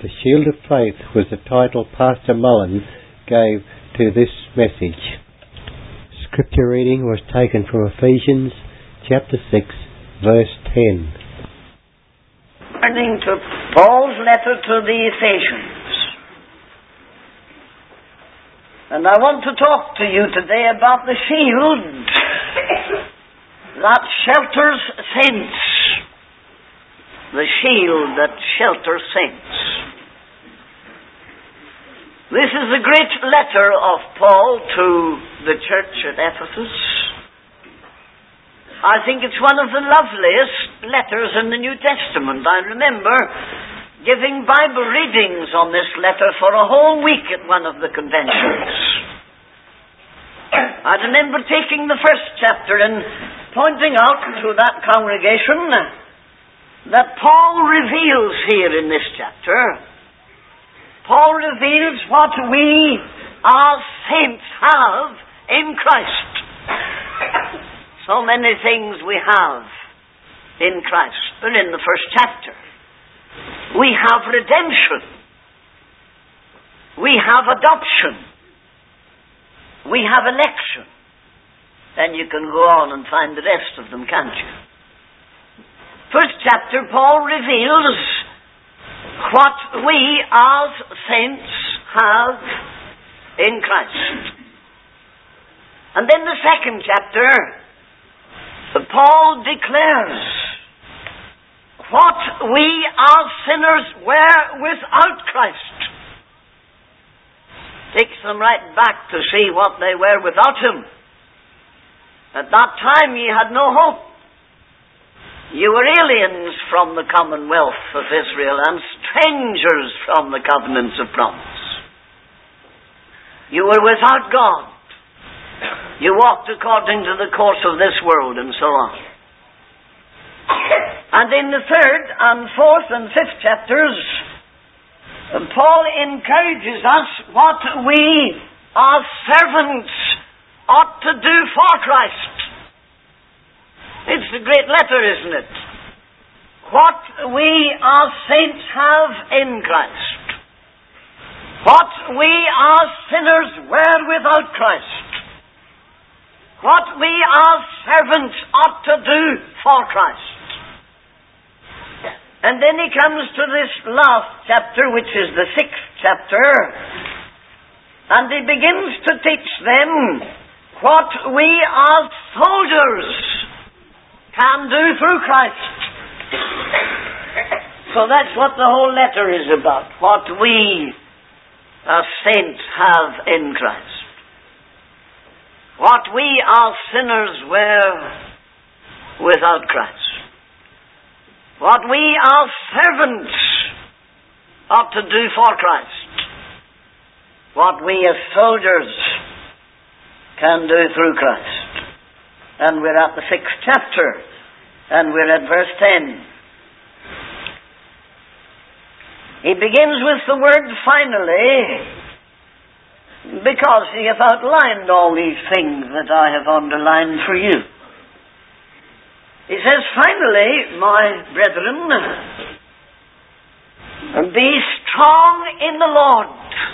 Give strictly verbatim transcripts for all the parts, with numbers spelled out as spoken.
The Shield of Faith was the title Pastor Mullen gave to this message. Scripture reading was taken from Ephesians chapter six, verse ten. Turning to Paul's letter to the Ephesians. And I want to talk to you today about the shield that shelters saints. The shield that shelters saints. This is a great letter of Paul to the church at Ephesus. I think it's one of the loveliest letters in the New Testament. I remember giving Bible readings on this letter for a whole week at one of the conventions. I remember taking the first chapter and pointing out to that congregation that Paul reveals here in this chapter. Paul reveals what we as saints have in Christ. So many things we have in Christ. They're in the first chapter. We have redemption. We have adoption. We have election. Then you can go on and find the rest of them, can't you? First chapter, Paul reveals what we as saints have in Christ. And then the second chapter, Paul declares what we as sinners were without Christ. Takes them right back to see what they were without Him. At that time ye had no hope. You were aliens from the commonwealth of Israel and strangers from the covenants of promise. You were without God. You walked according to the course of this world, and so on. And in the third and fourth and fifth chapters, Paul encourages us what we as servants ought to do for Christ. It's a great letter, isn't it? What we as saints have in Christ. What we as sinners were without Christ. What we as servants ought to do for Christ. And then he comes to this last chapter, which is the sixth chapter, and he begins to teach them what we as soldiers can do through Christ. So that's what the whole letter is about. What we as saints have in Christ. What we as sinners were without Christ. What we as servants ought to do for Christ. What we as soldiers can do through Christ. And we're at the sixth chapter. And we're at verse ten. He begins with the word finally, because he hath outlined all these things that I have underlined for you. He says, finally, my brethren, be strong in the Lord.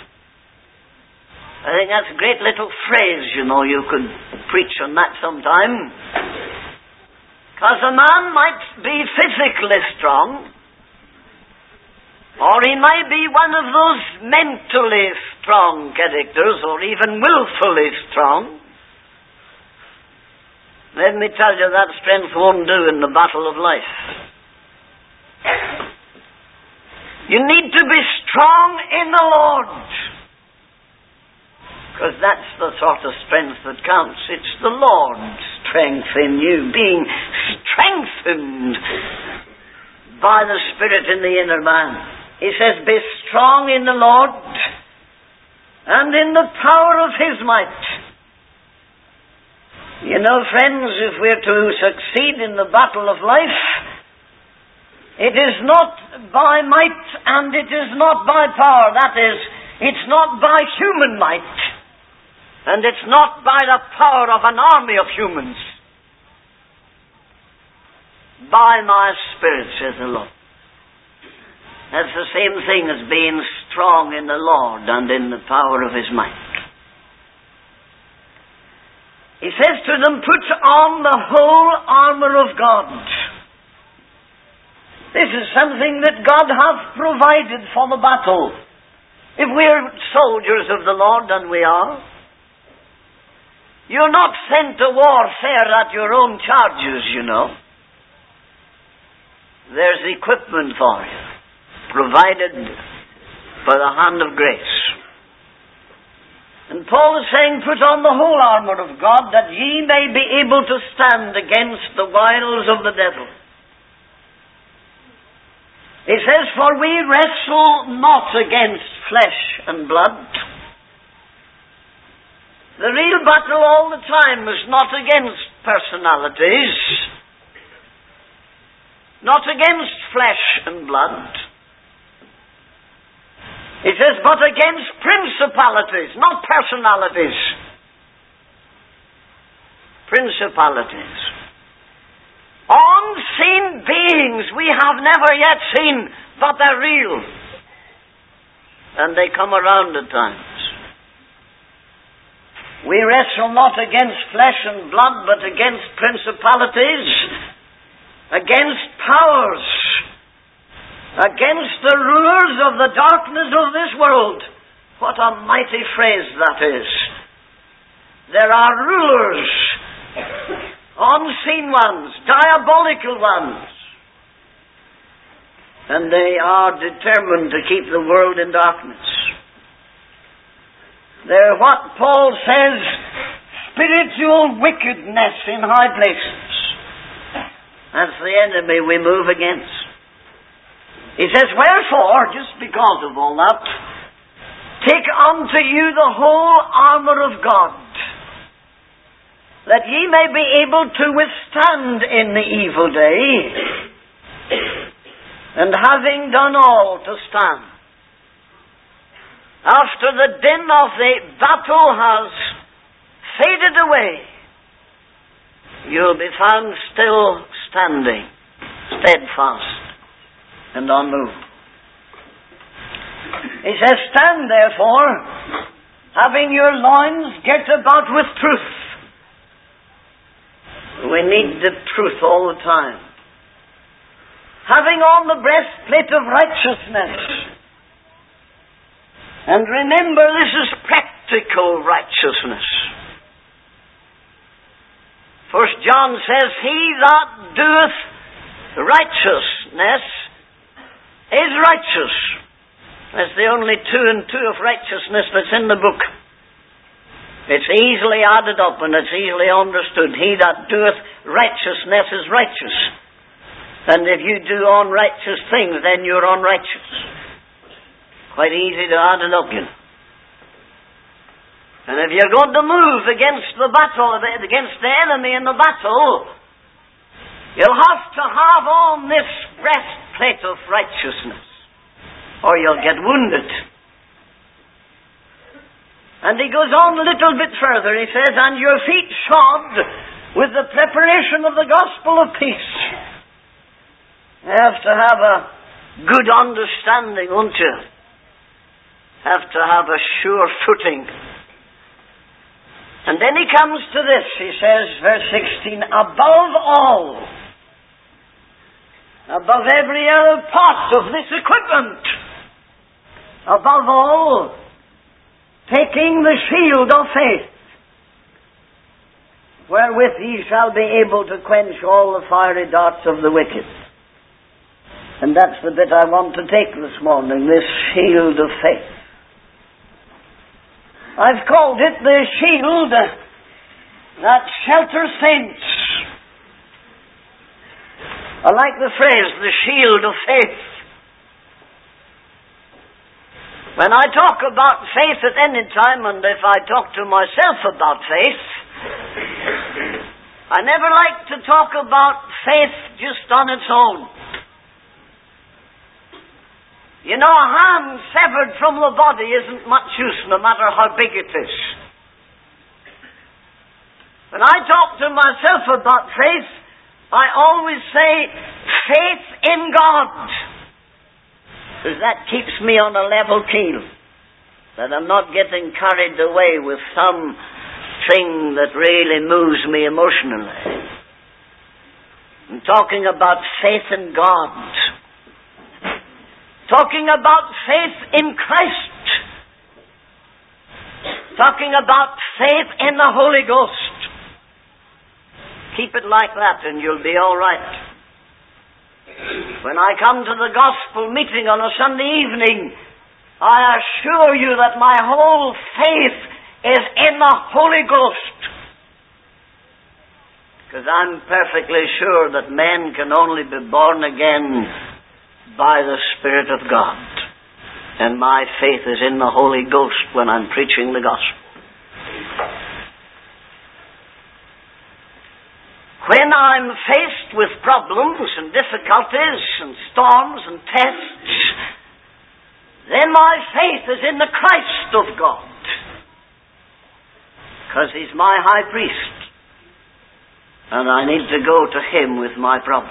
I think that's a great little phrase, you know. You could preach on that sometime. Because a man might be physically strong, or he might be one of those mentally strong characters, or even willfully strong. Let me tell you, that strength won't do in the battle of life. You need to be strong in the Lord. Because that's the sort of strength that counts. It's the Lord's strength in you, being strengthened by the Spirit in the inner man. He says, be strong in the Lord and in the power of His might. You know, friends, if we're to succeed in the battle of life, it is not by might and it is not by power. That is, it's not by human might. And it's not by the power of an army of humans. By my Spirit, says the Lord. That's the same thing as being strong in the Lord and in the power of His might. He says to them, put on the whole armour of God. This is something that God hath provided for the battle. If we're soldiers of the Lord, and we are, you're not sent to warfare at your own charges, you know. There's equipment for you, provided by the hand of grace. And Paul is saying, put on the whole armour of God, that ye may be able to stand against the wiles of the devil. He says, for we wrestle not against flesh and blood. The real battle all the time is not against personalities, not against flesh and blood. He says, but against principalities, not personalities. Principalities. Unseen beings we have never yet seen, but they're real. And they come around at times. We wrestle not against flesh and blood, but against principalities, against powers, against the rulers of the darkness of this world. What a mighty phrase that is. There are rulers, unseen ones, diabolical ones, and they are determined to keep the world in darkness. They're what Paul says, spiritual wickedness in high places. That's the enemy we move against. He says, wherefore, just because of all that, take unto you the whole armour of God, that ye may be able to withstand in the evil day, and having done all, to stand. After the din of the battle has faded away, you'll be found still standing, steadfast, and unmoved. He says, stand therefore, having your loins girt about with truth. We need the truth all the time. Having on the breastplate of righteousness. And remember, this is practical righteousness. First John says, he that doeth righteousness is righteous. That's the only two and two of righteousness that's in the book. It's easily added up and it's easily understood. He that doeth righteousness is righteous. And if you do unrighteous things, then you're unrighteous. Quite easy to add it up, you know. And if you're going to move against the battle, against the enemy in the battle, you'll have to have on this breastplate of righteousness, or you'll get wounded. And he goes on a little bit further. He says, and your feet shod with the preparation of the gospel of peace. You have to have a good understanding, won't you? Have to have a sure footing. And then he comes to this. He says, verse sixteen, above all, above every other part of this equipment, above all, taking the shield of faith, wherewith ye shall be able to quench all the fiery darts of the wicked. And that's the bit I want to take this morning, this shield of faith. I've called it the shield that shelters saints. I like the phrase, the shield of faith. When I talk about faith at any time, and if I talk to myself about faith, I never like to talk about faith just on its own. You know, a hand severed from the body isn't much use, no matter how big it is. When I talk to myself about faith, I always say, faith in God. Because that keeps me on a level keel. That I'm not getting carried away with some thing that really moves me emotionally. I'm talking about faith in God. Talking about faith in Christ. Talking about faith in the Holy Ghost. Keep it like that and you'll be all right. When I come to the gospel meeting on a Sunday evening, I assure you that my whole faith is in the Holy Ghost. Because I'm perfectly sure that men can only be born again by the Spirit of God. And my faith is in the Holy Ghost when I'm preaching the gospel. When I'm faced with problems and difficulties and storms and tests, then my faith is in the Christ of God. Because He's my high priest. And I need to go to Him with my problem.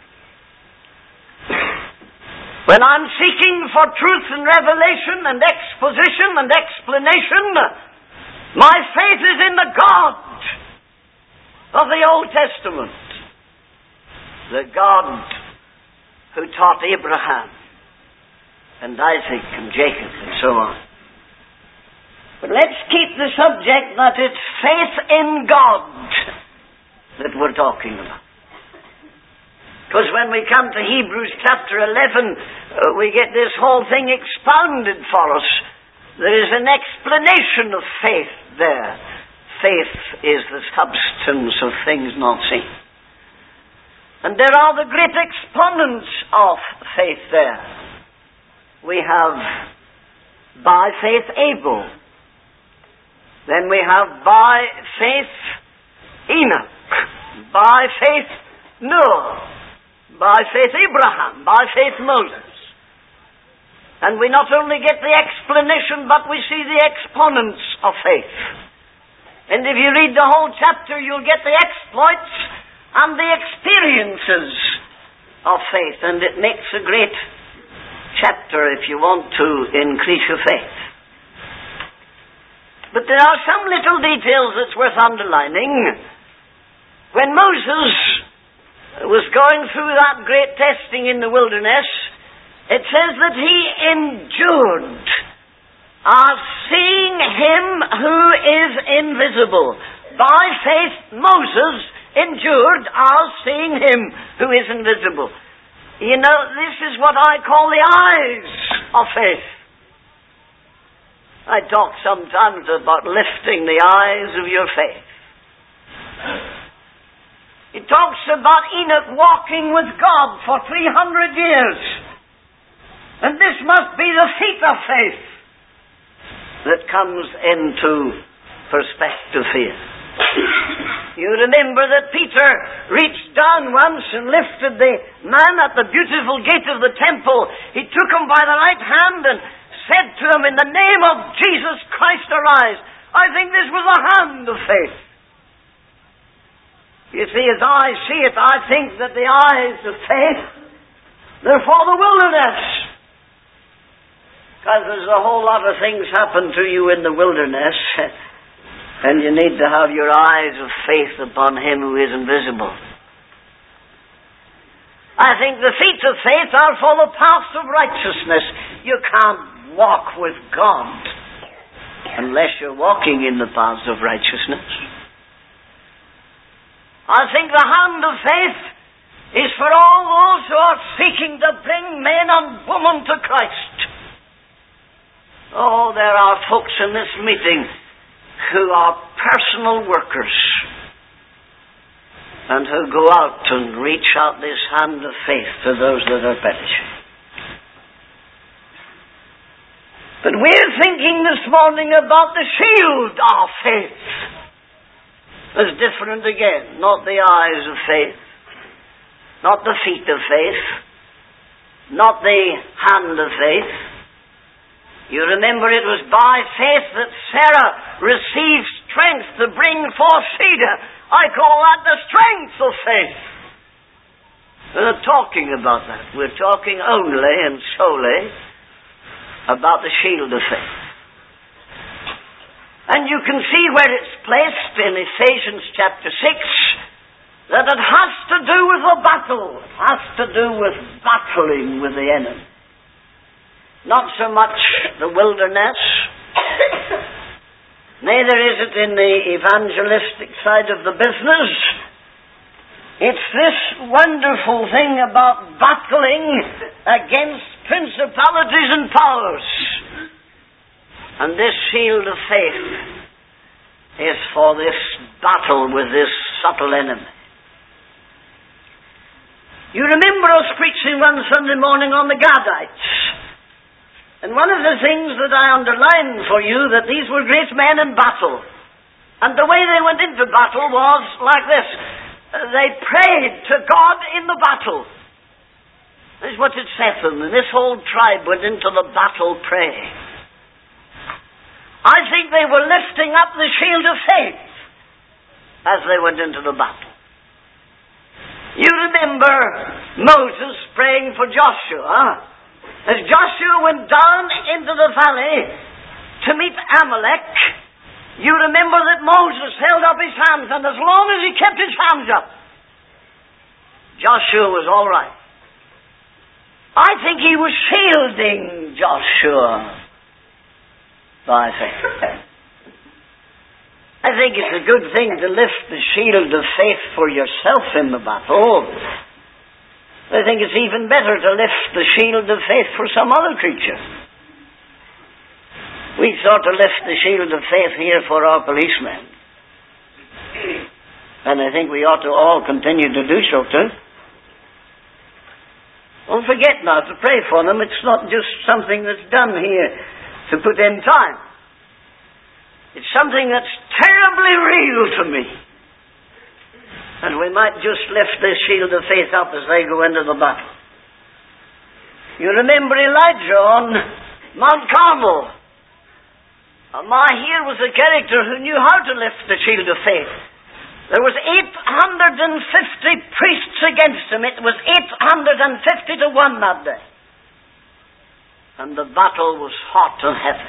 When I'm seeking for truth and revelation and exposition and explanation, my faith is in the God of the Old Testament. The God who taught Abraham and Isaac and Jacob and so on. But let's keep the subject that it's faith in God that we're talking about. Because when we come to Hebrews chapter eleven, uh, we get this whole thing expounded for us. There is an explanation of faith there. Faith is the substance of things not seen. And there are the great exponents of faith there. We have by faith Abel. Then we have by faith Enoch. By faith Noah. By faith Abraham, by faith Moses. And we not only get the explanation, but we see the exponents of faith. And if you read the whole chapter, you'll get the exploits and the experiences of faith. And it makes a great chapter if you want to increase your faith. But there are some little details that's worth underlining. When Moses was going through that great testing in the wilderness, it says that he endured as seeing Him who is invisible. By faith, Moses endured as seeing Him who is invisible. You know, this is what I call the eyes of faith. I talk sometimes about lifting the eyes of your faith. It talks about Enoch walking with God for three hundred years. And this must be the feet of faith that comes into perspective here. You remember that Peter reached down once and lifted the man at the beautiful gate of the temple. He took him by the right hand and said to him, "In the name of Jesus Christ, arise." I think this was a hand of faith. You see, as I see it, I think that the eyes of faith, they're for the wilderness. Because there's a whole lot of things happen to you in the wilderness, and you need to have your eyes of faith upon Him who is invisible. I think the feet of faith are for the paths of righteousness. You can't walk with God unless you're walking in the paths of righteousness. I think the hand of faith is for all those who are seeking to bring men and women to Christ. Oh, there are folks in this meeting who are personal workers and who go out and reach out this hand of faith to those that are perishing. But we're thinking this morning about the shield of faith. It's different again. Not the eyes of faith, not the feet of faith, not the hand of faith. You remember it was by faith that Sarah received strength to bring forth seed. I call that the strength of faith. We're not talking about that. We're talking only and solely about the shield of faith. And you can see where it's placed in Ephesians chapter six, that it has to do with a battle. It has to do with battling with the enemy. Not so much the wilderness. Neither is it in the evangelistic side of the business. It's this wonderful thing about battling against principalities and powers. And this shield of faith is for this battle with this subtle enemy. You remember us preaching one Sunday morning on the Gadites. And one of the things that I underlined for you, that these were great men in battle. And the way they went into battle was like this. They prayed to God in the battle. This is what it said to them. And this whole tribe went into the battle praying. I think they were lifting up the shield of faith as they went into the battle. You remember Moses praying for Joshua. As Joshua went down into the valley to meet Amalek, you remember that Moses held up his hands, and as long as he kept his hands up, Joshua was all right. I think he was shielding Joshua by faith. I think it's a good thing to lift the shield of faith for yourself in the battle. I think it's even better to lift the shield of faith for some other creature. We sort of lift the shield of faith here for our policemen. And I think we ought to all continue to do so too. Don't forget now to pray for them. It's not just something that's done here to put in time. It's something that's terribly real to me. And we might just lift this shield of faith up as they go into the battle. You remember Elijah on Mount Carmel. My here was a character who knew how to lift the shield of faith. There was eight hundred fifty priests against him. It was eight hundred fifty to one that day. And the battle was hot and heavy.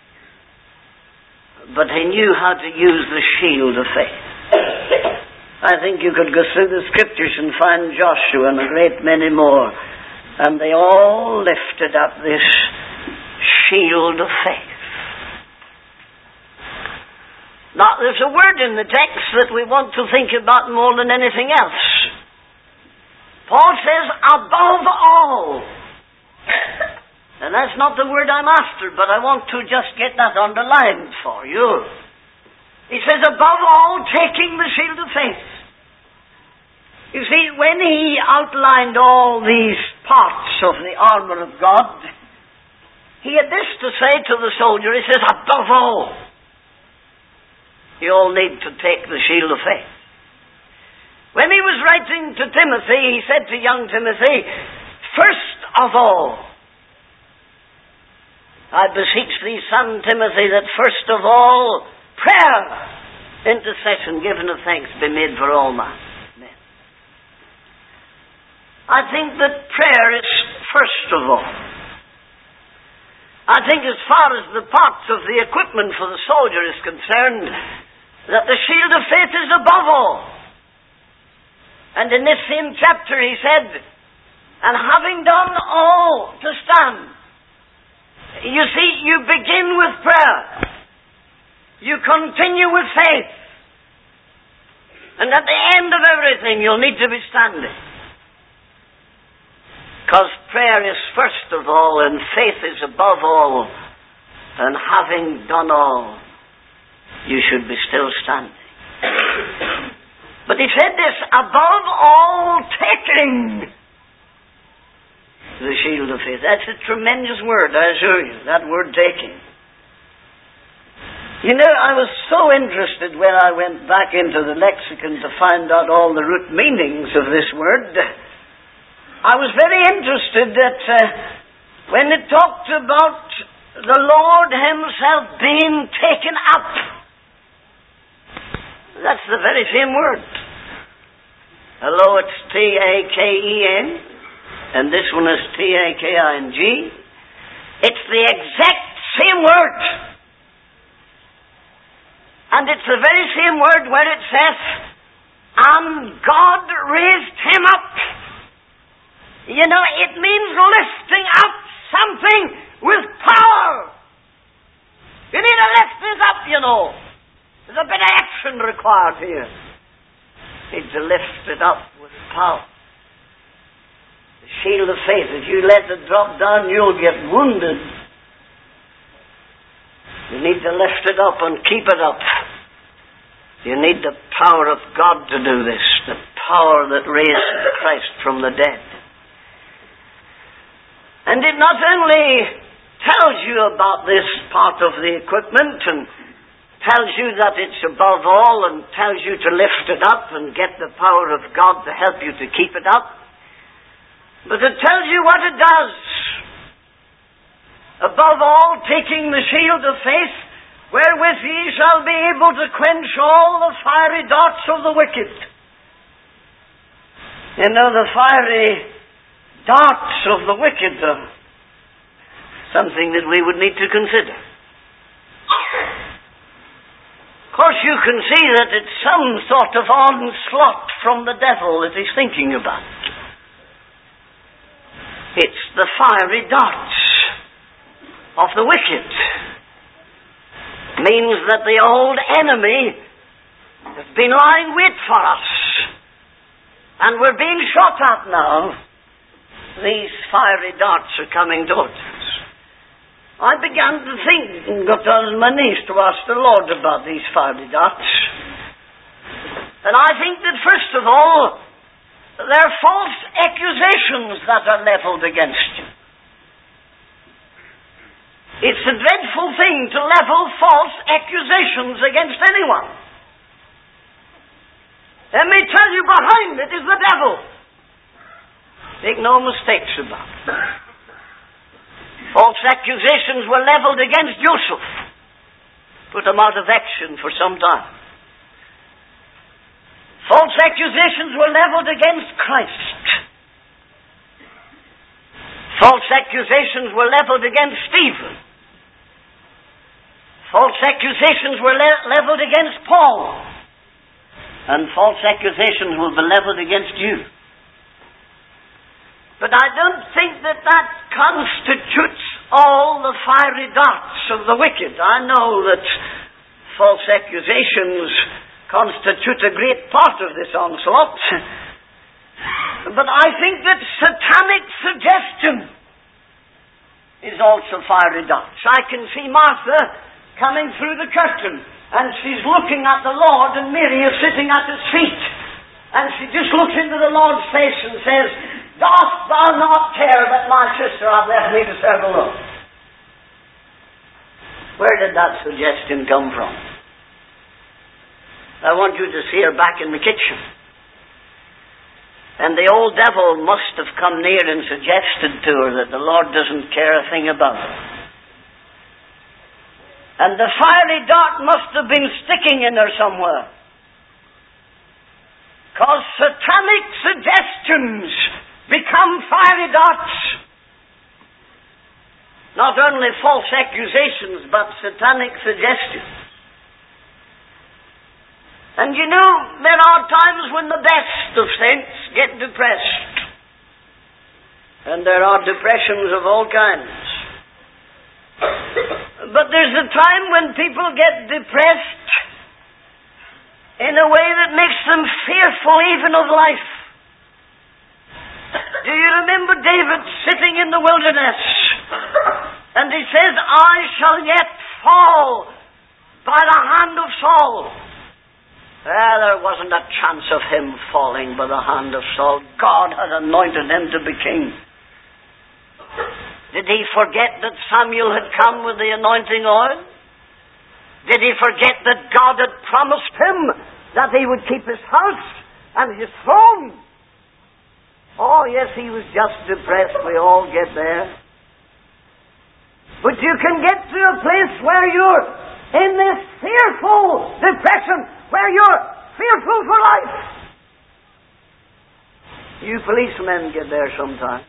But he knew how to use the shield of faith. I think you could go through the scriptures and find Joshua and a great many more. And they all lifted up this shield of faith. Now, there's a word in the text that we want to think about more than anything else. Paul says, above all. And that's not the word I'm after, but I want to just get that underlined for you. He says, above all, taking the shield of faith. You see, when he outlined all these parts of the armor of God, he had this to say to the soldier. He says, above all, you all need to take the shield of faith. When he was writing to Timothy, he said to young Timothy, first of all, I beseech thee, son Timothy, that first of all, prayer, intercession, giving of thanks be made for all men. I think that prayer is first of all. I think as far as the parts of the equipment for the soldier is concerned, that the shield of faith is above all. And in this same chapter he said, and having done all to stand. You see, you begin with prayer. You continue with faith. And at the end of everything, you'll need to be standing. Because prayer is first of all, and faith is above all. And having done all, you should be still standing. But he said this, above all, taking the shield of faith. That's a tremendous word, I assure you, that word taking. You know, I was so interested when I went back into the lexicon to find out all the root meanings of this word. I was very interested that uh, when it talked about the Lord himself being taken up, that's the very same word. Although it's T A K E N, and this one is T A K I N G, it's the exact same word. And it's the very same word where it says, and God raised him up. You know, it means lifting up something with power. You need to lift this up, you know. There's a bit of action required here. You need to lift it up with power. The shield of faith, if you let it drop down, you'll get wounded. You need to lift it up and keep it up. You need the power of God to do this, the power that raised Christ from the dead. And it not only tells you about this part of the equipment and tells you that it's above all and tells you to lift it up and get the power of God to help you to keep it up, but it tells you what it does. Above all, taking the shield of faith, wherewith ye shall be able to quench all the fiery darts of the wicked. You know, the fiery darts of the wicked are something that we would need to consider. Of course, you can see that it's some sort of onslaught from the devil that he's thinking about. It's the fiery darts of the wicked. Means that the old enemy has been lying wait for us. And we're being shot at now. These fiery darts are coming towards us. I began to think and got on my knees to ask the Lord about these fiery darts. And I think that first of all, they're false accusations that are leveled against you. It's a dreadful thing to level false accusations against anyone. Let me tell you, behind it is the devil. Make no mistakes about it. False accusations were leveled against Joseph. Put him out of action for some time. False accusations were leveled against Christ. False accusations were leveled against Stephen. False accusations were le- leveled against Paul. And false accusations will be leveled against you. But I don't think that that constitutes all the fiery darts of the wicked. I know that false accusations constitute a great part of this onslaught. But I think that satanic suggestion is also fiery darts. I can see Martha coming through the curtain, and she's looking at the Lord, and Mary is sitting at his feet. And she just looks into the Lord's face and says, dost thou not care that my sister hath left me to serve the Lord? Where did that suggestion come from? I want you to see her back in the kitchen. And the old devil must have come near and suggested to her that the Lord doesn't care a thing about her. And the fiery dart must have been sticking in her somewhere. Because satanic suggestions become fiery darts. Not only false accusations, but satanic suggestions. And you know, there are times when the best of saints get depressed. And there are depressions of all kinds. But there's a time when people get depressed in a way that makes them fearful even of life. Do you remember David sitting in the wilderness? And he says, I shall yet fall by the hand of Saul. Well, there wasn't a chance of him falling by the hand of Saul. God had anointed him to be king. Did he forget that Samuel had come with the anointing oil? Did he forget that God had promised him that he would keep his house and his throne? Oh, yes, he was just depressed. We all get there. But you can get to a place where you're in this fearful depression, where you're fearful for life. You policemen get there sometime.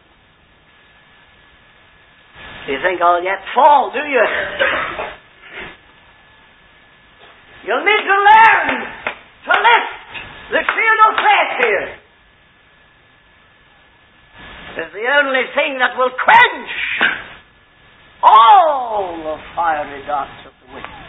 You think I'll yet fall, do you? You'll need to learn to lift the shield of faith here. It's the only thing that will quench all the fiery darts of the wicked.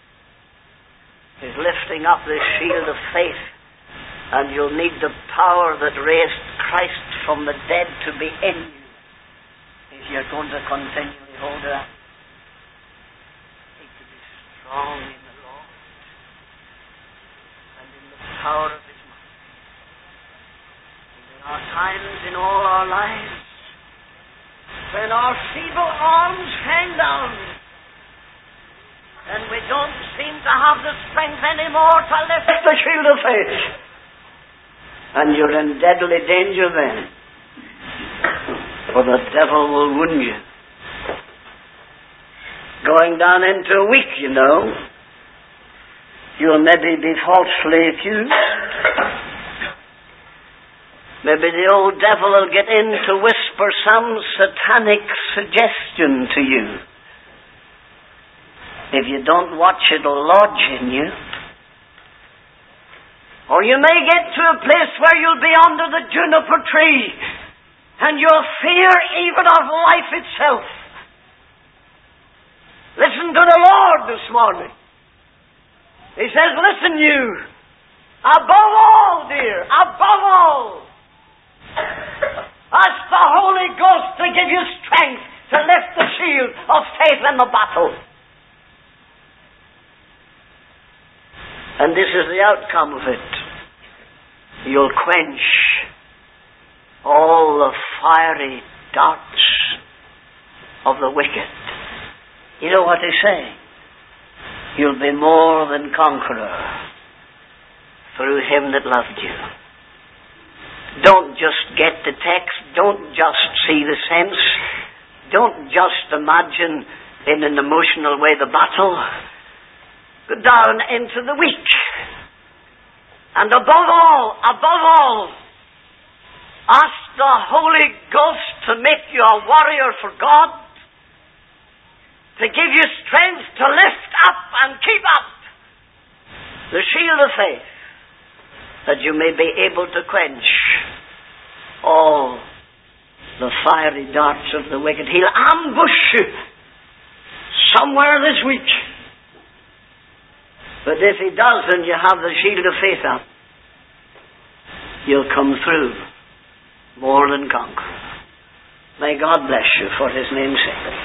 Is lifting up this shield of faith, and you'll need the power that raised Christ from the dead to be in you if you're going to continually hold it up. You need to be strong in the Lord and in the power of His might. And there are times in all our lives when our feeble arms hang down and we don't seem to have the strength anymore to lift the shield of faith. And you're in deadly danger then, for the devil will wound you. Going down into a week, you know, you'll maybe be falsely accused. Maybe the old devil will get in to whisper some satanic suggestion to you. If you don't watch, it'll lodge in you. Or you may get to a place where you'll be under the juniper tree and you'll fear even of life itself. Listen to the Lord this morning. He says, listen you, above all, dear, above all, ask the Holy Ghost to give you strength to lift the shield of faith in the battle. And this is the outcome of it. You'll quench all the fiery darts of the wicked. You know what he's saying? You'll be more than conqueror through Him that loved you. Don't just get the text. Don't just see the sense. Don't just imagine in an emotional way the battle. Go down into the weak. And above all, above all, ask the Holy Ghost to make you a warrior for God, to give you strength to lift up and keep up the shield of faith, that you may be able to quench all the fiery darts of the wicked. He'll ambush you somewhere this week. But if He does and you have the shield of faith up, you'll come through more than conqueror. May God bless you for His name's sake.